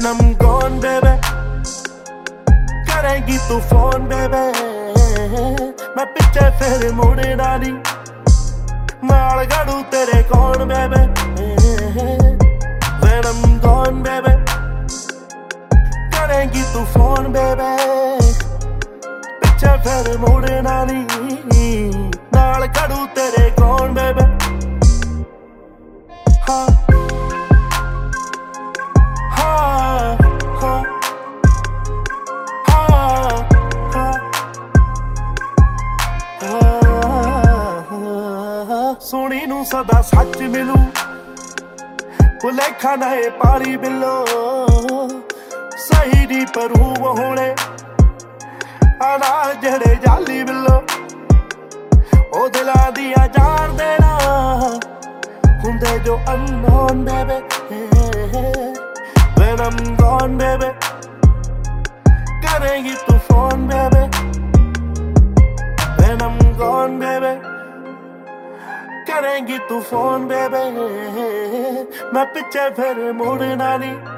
I'm gone baby करेंगी तू phone baby मैं पिछे फिर मुड़ना नहीं नाल गड़ू तेरे कौन baby When I'm gone baby करेंगी तू फोन baby पिछे फिर मुड़ना नहीं नाल गड़ू तेरे कौन baby हाँ सोनी नू सदा सच मिलू भुलेखा ना ए पारी बिलो सही दी परू होने आना जड़े जाली बिलो ओ दिला दिया जान देना हुंदे जो unknown baby When I'm gone baby करेंगी तू phone baby When I'm gone baby करेंगी तू फोन baby मैं पिछे फिर मुड़ना नहीं